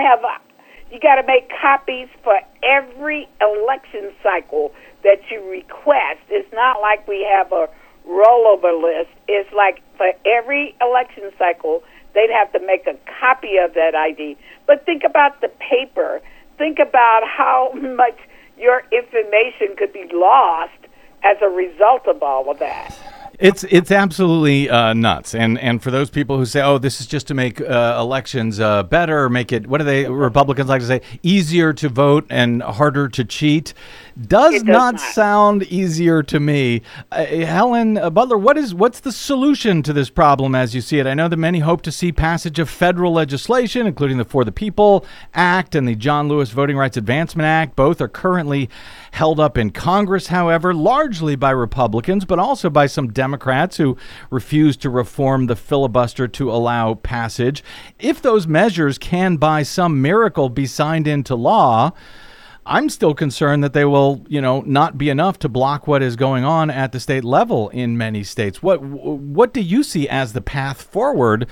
to make copies for every election cycle that you request. It's not like we have a rollover list. It's like for every election cycle, they'd have to make a copy of that ID. But think about the paper. Think about how much your information could be lost as a result of all of that. It's absolutely nuts. And for those people who say, oh, this is just to make elections better, or make it, what do Republicans like to say, easier to vote and harder to cheat, does not sound easier to me. Helen Butler, what's the solution to this problem as you see it? I know that many hope to see passage of federal legislation, including the For the People Act and the John Lewis Voting Rights Advancement Act. Both are currently held up in Congress, however, largely by Republicans, but also by some Democrats who refuse to reform the filibuster to allow passage. If those measures can, by some miracle, be signed into law, I'm still concerned that they will, not be enough to block what is going on at the state level in many states. What do you see as the path forward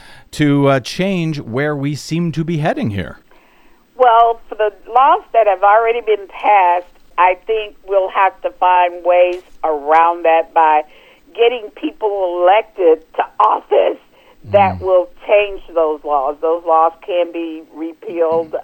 to change where we seem to be heading here? Well, for the laws that have already been passed, I think we'll have to find ways around that by getting people elected to office that will change those laws. Those laws can be repealed.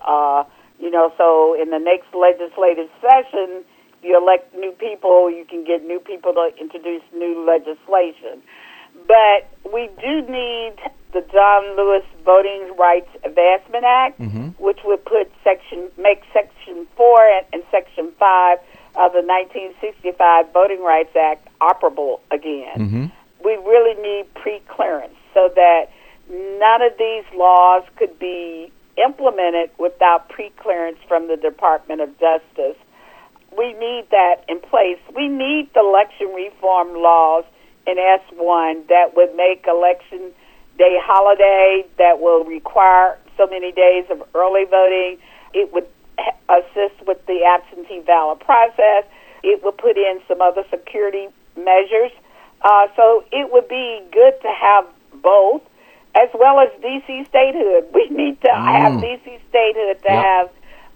So in the next legislative session, if you elect new people, you can get new people to introduce new legislation. But we do need the John Lewis Voting Rights Advancement Act, which would make Section 4 and Section 5 of the 1965 Voting Rights Act operable again. We really need pre-clearance so that none of these laws could be implemented without pre-clearance from the Department of Justice. We need that in place. We need the election reform laws in S1 that would make election day holiday, that will require so many days of early voting. It would assist with the absentee ballot process. It would put in some other security measures. So it would be good to have both, as well as D.C. statehood. We need to have D.C. statehood to have,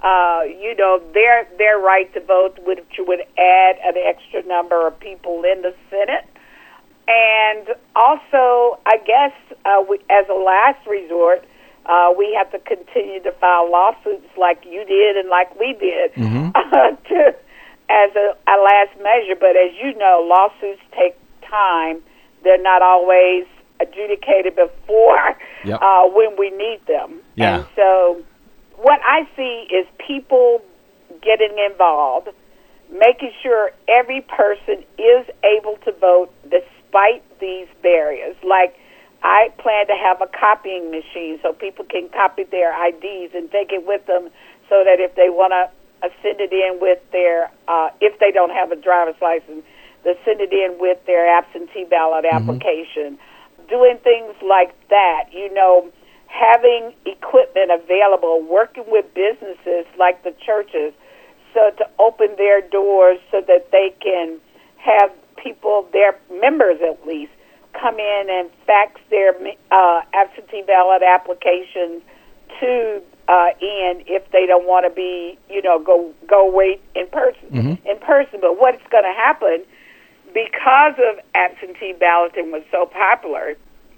their right to vote, which would add an extra number of people in the Senate. And also, I guess, as a last resort, we have to continue to file lawsuits like you did and like we did as a last measure. But as you know, lawsuits take time. They're not always adjudicated before when we need them. And so what I see is people getting involved, making sure every person is able to vote despite these barriers. Like, I plan to have a copying machine so people can copy their IDs and take it with them, so that if they want to send it in with their, if they don't have a driver's license, they send it in with their absentee ballot application. Doing things like that, having equipment available, working with businesses like the churches, so to open their doors so that they can have people, their members at least, come in and fax their absentee ballot applications to in if they don't want to be, go wait in person. But what's going to happen, because of absentee balloting was so popular,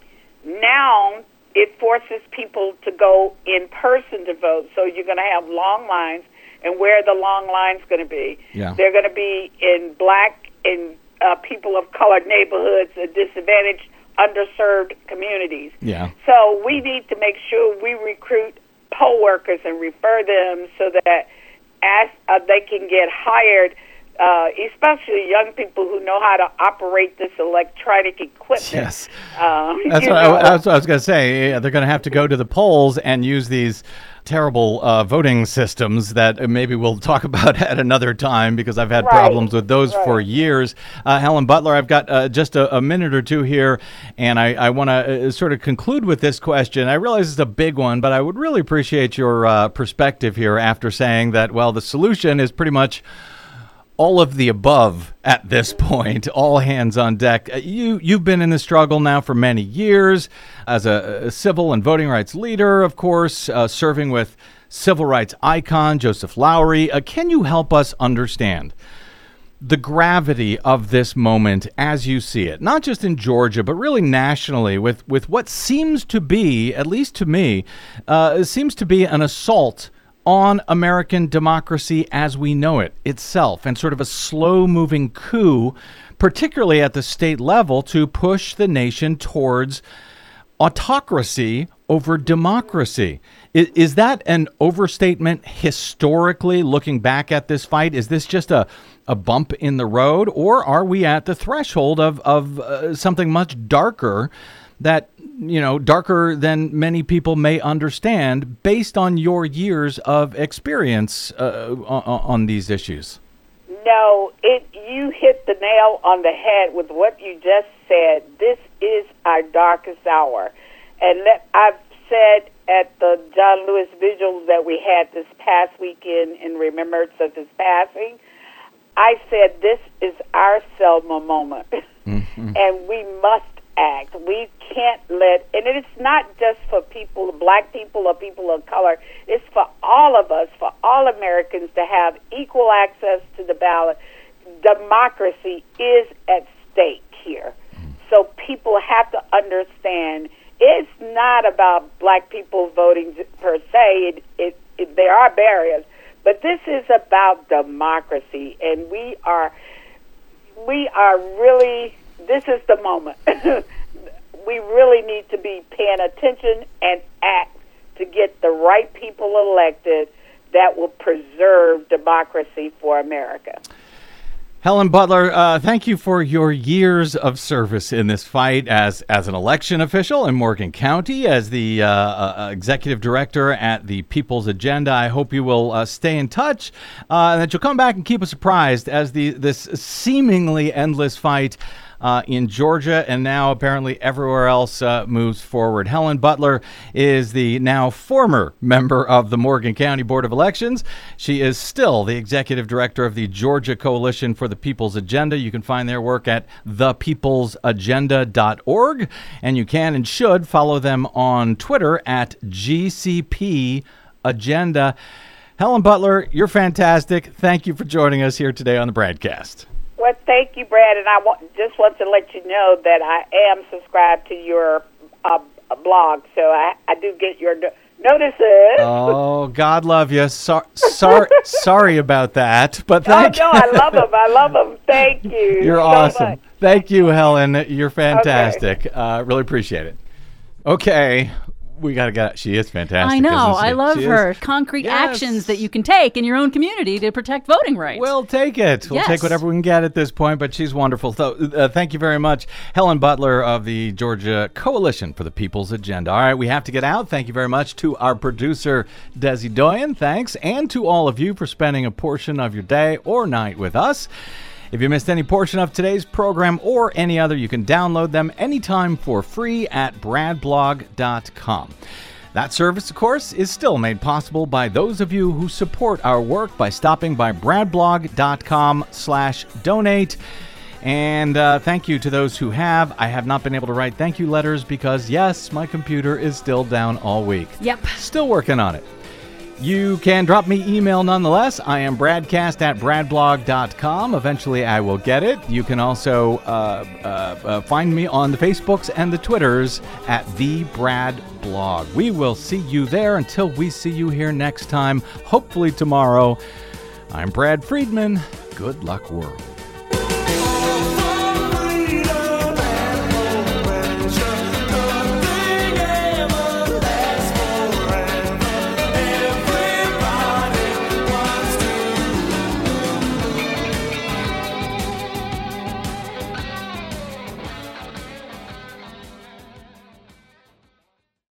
now it forces people to go in person to vote. So you're going to have long lines, and where are the long lines going to be? Yeah. They're going to be in black and people of color neighborhoods, disadvantaged, underserved communities. Yeah. So we need to make sure we recruit poll workers and refer them so that as they can get hired, especially young people who know how to operate this electronic equipment. Yes. That's what I was going to say. They're going to have to go to the polls and use these terrible voting systems that maybe we'll talk about at another time, because I've had problems with those for years. Helen Butler, I've got just a minute or two here, and I want to sort of conclude with this question. I realize it's a big one, but I would really appreciate your perspective here after saying that, well, the solution is pretty much all of the above at this point, all hands on deck. You've been in the struggle now for many years as a civil and voting rights leader, of course, serving with civil rights icon Joseph Lowery. Can you help us understand the gravity of this moment as you see it, not just in Georgia, but really nationally, with what seems to be, at least to me, seems to be an assault on American democracy as we know it itself, and sort of a slow-moving coup, particularly at the state level, to push the nation towards autocracy over democracy. Is that an overstatement historically, looking back at this fight? Is this just a bump in the road, or are we at the threshold of something much darker that, darker than many people may understand based on your years of experience on these issues? No, you hit the nail on the head with what you just said. This is our darkest hour. And I've said at the John Lewis vigils that we had this past weekend in remembrance of his passing, I said this is our Selma moment. And we must act. We can't let, and it's not just for people, black people or people of color, it's for all of us, for all Americans to have equal access to the ballot. Democracy is at stake here. So people have to understand it's not about black people voting per se. There are barriers, but this is about democracy, and we are really, this is the moment. We really need to be paying attention and act to get the right people elected that will preserve democracy for America. Helen Butler, thank you for your years of service in this fight as an election official in Morgan County, as the executive director at the People's Agenda. I hope you will stay in touch and that you'll come back and keep us apprised as this seemingly endless fight in Georgia and now apparently everywhere else moves forward. Helen Butler is the now former member of the Morgan County Board of Elections. She is still the executive director of the Georgia Coalition for the People's Agenda. You can find their work at thepeoplesagenda.org, and you can and should follow them on Twitter at GCP Agenda. Helen Butler, you're fantastic. Thank you for joining us here today on the Bradcast. Well, thank you, Brad, and I just want to let you know that I am subscribed to your blog, so I do get your notices. Oh, God love you. Sorry about that, but thank you. Oh, no, I love them. Thank you. You're so awesome. much. Thank you, Helen. You're fantastic. Really appreciate it. Okay. We got to get. She is fantastic. I know. Isn't she? I love She her. is. Concrete Yes. actions that you can take in your own community to protect voting rights. We'll take it. We'll Yes. take whatever we can get at this point, but she's wonderful. So, thank you very much, Helen Butler of the Georgia Coalition for the People's Agenda. All right, we have to get out. Thank you very much to our producer, Desi Doyen. Thanks. And to all of you for spending a portion of your day or night with us. If you missed any portion of today's program or any other, you can download them anytime for free at bradblog.com. That service, of course, is still made possible by those of you who support our work by stopping by bradblog.com/donate. And thank you to those who have. I have not been able to write thank you letters because, yes, my computer is still down all week. Yep. Still working on it. You can drop me email nonetheless. I am bradcast@bradblog.com. Eventually I will get it. You can also find me on the Facebooks and the Twitters at The Brad Blog. We will see you there until we see you here next time, hopefully tomorrow. I'm Brad Friedman. Good luck, world.